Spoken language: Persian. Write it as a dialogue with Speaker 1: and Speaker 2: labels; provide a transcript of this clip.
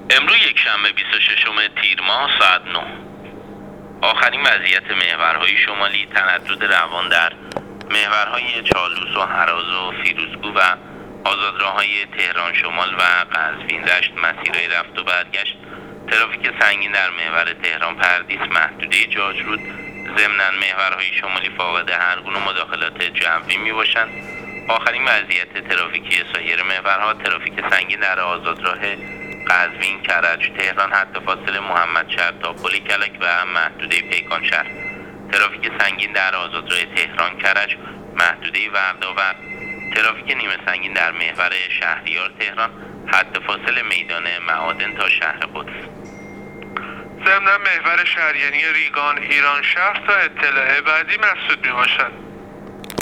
Speaker 1: امروز یکشنبه 26 تیر ماه ساعت 9. آخرین وضعیت محورهای شمالی تردد روان در محورهای چالوس و هراز و فیروزکوه و آزادراه‌های تهران شمال و قزوین دشت مسیرهای رفت و برگشت. ترافیک سنگین در محور تهران پردیس محدوده جاجرود. ضمناً محورهای شمالی فاقد هر گونه مداخلات جوی میباشند. آخرین وضعیت ترافیکی سایر محورها: ترافیک سنگین در آزادراه قزوین کرج تهران حد فاصله محمدشهر تا پل کلک و محدوده پیکانشهر. ترافیک سنگین در آزادراه تهران کرج محدوده ورداور. ترافیک نیمه سنگین در محور شهریار تهران حد فاصله میدان معادن تا شهر قدس.
Speaker 2: ضمن محور شهریاری ریگان ایران شهر تا اطلاع بعدی مسدود می باشد.